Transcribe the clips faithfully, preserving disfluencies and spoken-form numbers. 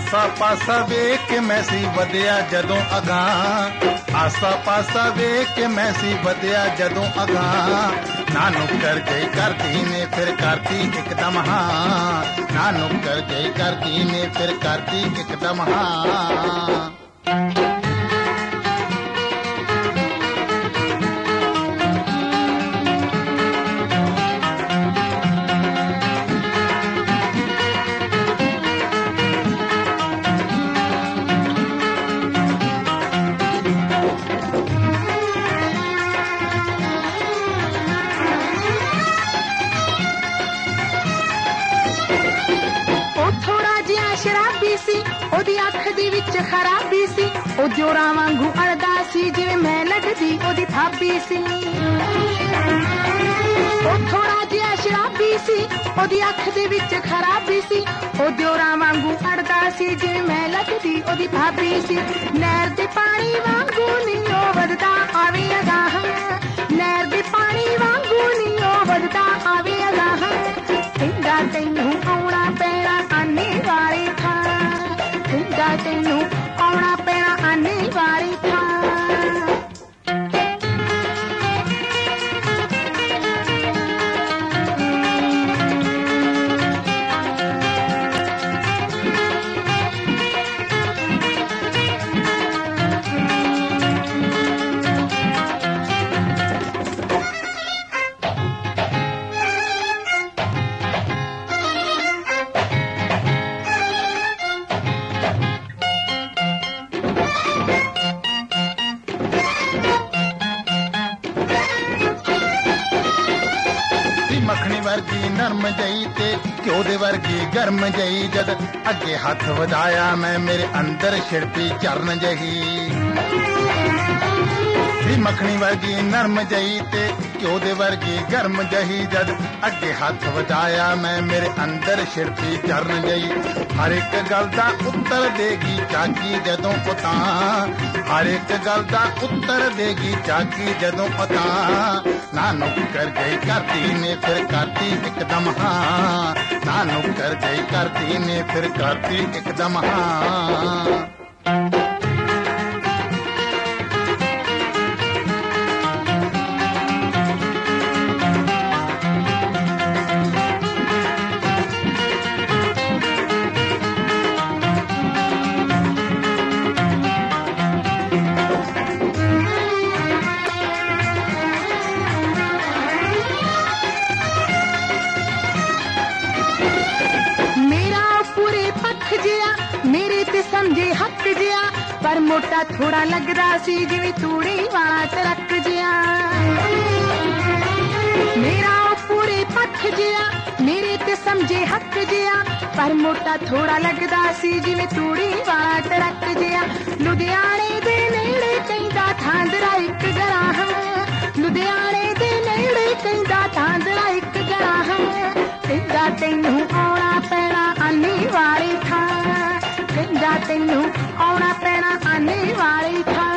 ਆਸਾ ਪਾਸਾ ਵੇਖ ਕੇ ਮੈਂ ਸੀ ਵਧਿਆ ਜਦੋਂ ਅਗਾਂਹ, ਆਸਾ ਪਾਸਾ ਵੇਖ ਕੇ ਮੈਂ ਸੀ ਵਧਿਆ ਜਦੋਂ ਅਗਾਂਹ। ਨਾ ਨੁੱਕਰ ਗਈ ਕਰਦੀ ਨੇ ਫਿਰ ਕਰਦੀ ਇੱਕਦਮ ਹਾਂ, ਨਾ ਨੁੱਕਰ ਗਈ ਕਰਦੀ ਨੇ ਫਿਰ ਕਰਦੀ ਇੱਕਦਮ ਹਾਂ। ਉਹਦੀ ਅੱਖ ਦੇ ਵਿੱਚ ਖਰਾਬੀ ਸੀ, ਉਹ ਜੋਰਾਂ ਵਾਂਗੂ ਅੜਦਾ ਸੀ ਜਿਵੇਂ ਮੈਂ ਲੱਗਦੀ ਉਹਦੀ ਭਾਬੀ ਸੀ। ਉਹ ਥੋੜਾ ਜਿਹਾ ਸ਼ਰਾਬੀ ਸੀ, ਉਹਦੀ ਅੱਖ ਦੇ ਵਿੱਚ ਖਰਾਬੀ ਸੀ, ਉਹ ਜੋਰਾਂ ਵਾਂਗੂ ਅੜਦਾ ਸੀ ਜਿਵੇਂ ਮੈਂ ਲੱਗਦੀ ਉਹਦੀ ਭਾਬੀ ਸੀ। ਨਹਿਰ ਦੇ ਪਾਣੀ ਵਾਂਗੂ ਨੀ ਉਹ ਵਧਦਾ ਆਵੇ ਅਗਾਂਹ, ਨਹਿਰ ਦੇ ਪਾਣੀ ਵਾਂਗੂ ਨੀ ਉਹ ਵਧਦਾ ਆਵੇ ਅਗਾਂਹ। ਕਹਿੰਦਾ ਤੈਨੂੰ ਆਉਣਾ ਪੈਣਾ ਆਨੇ ਵਾਲੀ ਥਾਂ, ਕਹਿੰਦਾ ਤੈਨੂੰ ਆਉਣਾ ਪੈਣਾ ਆਨੇ ਵਾਲੀ ਥਾਂ। ਮੱਖਣੀ ਵਰਗੀ ਨਰਮ ਜਈ ਤੇ ਘਿਓ ਦੇ ਵਰਗੀ ਗਰਮ ਜਈ, ਜਦ ਅੱਗੇ ਹੱਥ ਵਧਾਇਆ ਮੈਂ ਮੇਰੇ ਅੰਦਰ ਛਿੜਪੀ ਚਰਨ ਜਹੀ। ਮੱਖਣੀ ਵਰਗੀ ਨਰਮ ਜਈ ਤੇ ਘਿਓ ਦੇ ਵਰਗੀ ਗਰਮ ਜਹੀ, ਜਦ ਅੱਗੇ ਹੱਥ ਵਧਾਇਆ ਮੈਂ ਮੇਰੇ ਅੰਦਰ ਛਿੜਪੀ ਚਰਨ ਜਈ। ਹਰ ਇੱਕ ਗੱਲ ਦਾ ਉੱਤਰ ਦੇਗੀ ਚਾਕੀ ਜਦੋਂ ਉਤਾਂ, ਹਰ ਇੱਕ ਗੱਲ ਦਾ ਉੱਤਰ ਦੇਗੀ ਚਾਕੀ ਜਦੋਂ ਉਤਾਂ। ਨਾ ਨੁੱਕਰ ਗਈ ਕਰਦੀ ਨੇ ਫਿਰ ਕਰਦੀ ਇੱਕਦਮ ਹਾਂ, ਨਾ ਨੁੱਕਰ ਗਈ ਕਰਦੀ ਨੇ ਫਿਰ ਕਰਦੀ ਇੱਕਦਮ ਹਾਂ। ਮੇਰੇ ਤੇ ਸਮਝੇ ਹੱਕ ਜਿਆ, ਪਰ ਮੋਟਾ ਥੋੜਾ ਲੱਗਦਾ ਸੀ ਜਿਵੇਂ ਤੂੜੀ ਵਾਲਾ ਟਰੱਕ ਜਿਆ। ਮੇਰਾ ਉਹ ਪੂਰੇ ਪੱਖ ਜਿਆ, ਮੇਰੇ ਤੇ ਸਮਝੇ ਹੱਕ ਜਿਆ, ਪਰ ਮੋਟਾ ਥੋੜਾ ਲੱਗਦਾ ਸੀ ਜਿਵੇਂ ਤੂੜੀ ਵਾਲਾ ਟਰੱਕ ਜਿਆ। ਲੁਧਿਆਣੇ ਦੇ ਨੇੜੇ ਕਹਿੰਦਾ ਥਾਂਦਰਾ ਇੱਕ ਗਰਾਹ, ਲੁਧਿਆਣੇ ਦੇ ਨੇੜੇ ਕਹਿੰਦਾ ਥਾਂਦਰਾ ਇੱਕ ਗਰਾਹ। ਕਹਿੰਦਾ ਤੈਨੂੰ ਆਉਣਾ ਪੈਣਾ ਆਨੇ ਵਾਲੀ ਥਾਂ, ਕਹਿੰਦਾ ਤੈਨੂੰ ਆਉਣਾ ਪੈਣਾ ਆਨੇ ਵਾਲੀ ਥਾਂ।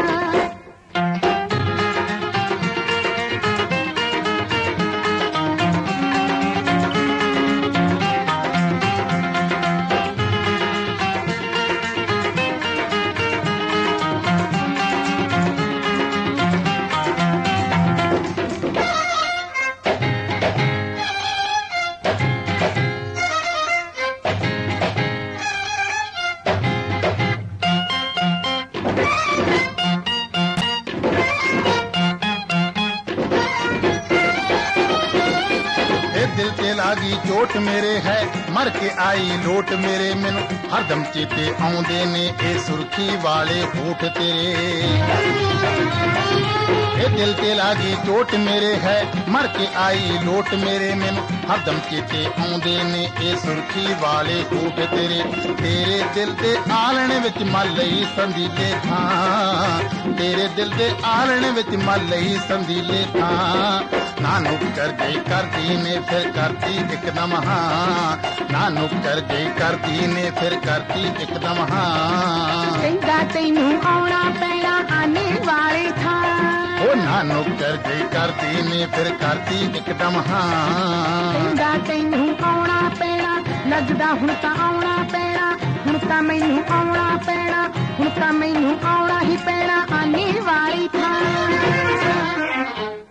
ਦਿਲ ਤੇ ਲਾਗੀ ਚੋਟ ਮੇਰੇ ਹੈ ਮਰ ਕੇ ਆਈ ਲੋਟ ਮੇਰੇ, ਮੈਨੂੰ ਹਰਦਮ ਚੇਤੇ ਆਉਂਦੇ ਨੇ ਇਹ ਸੁਰਖੀ ਵਾਲੇ ਹੋਠ ਤੇਰੇ। ਇਹ ਦਿਲ ਤੇ ਲਾਗੀ ਚੋਟ ਮੇਰੇ ਹੈ ਮਰ ਕੇ ਆਈ ਲੋਟ ਮੇਰੇ, ਮੈਨੂੰ ਹਰਦਮ ਚੇਤੇ ਆਉਂਦੇ ਨੇ ਇਹ ਸੁਰਖੀ ਵਾਲੇ ਹੋਠ ਤੇਰੇ। ਤੇਰੇ ਦਿਲ ਦੇ ਆਲਣੇ ਵਿੱਚ ਮੱਲ ਲਈ ਸੰਦੀਲੇ ਥਾਂ, ਤੇਰੇ ਦਿਲ ਦੇ ਆਲਣੇ ਵਿੱਚ ਮੱਲ ਲਈ ਸੰਦੀਲੇ ਥਾਂ। ਨਾ ਨੁੱਕਰ ਗਈ ਕਰਦੀ ਨੇ ਫਿਰ ਕਰਦੀ ਇੱਕਦਮ ਹਾਂ, ਨਾ ਨੁੱਕਰ ਗਈ ਕਰਦੀ ਨੇ ਫਿਰ ਕਰਦੀ ਇੱਕਦਮ ਹਾਂ। ਕਹਿੰਦਾ ਤੈਨੂੰ ਆਉਣਾ ਪੈਣਾ ਆਨੇ ਵਾਲੀ ਥਾਂ, ਉਹ ਨਾ ਨੁੱਕਰ ਗਈ ਕਰਦੀ ਨੇ ਫਿਰ ਕਰਦੀ ਇੱਕਦਮ ਹਾਂ। ਕਹਿੰਦਾ ਤੈਨੂੰ ਆਉਣਾ ਪੈਣਾ, ਲੱਗਦਾ ਹੁਣ ਤਾਂ ਆਉਣਾ ਪੈਣਾ, ਹੁਣ ਹੁਣ ਤਾਂ ਮੈਨੂੰ ਆਉਣਾ ਪੈਣਾ, ਹੁਣ ਤਾਂ ਮੈਨੂੰ ਆਉਣਾ ਹੀ ਪੈਣਾ ਆਨੇ ਵਾਲੀ ਥਾਂ।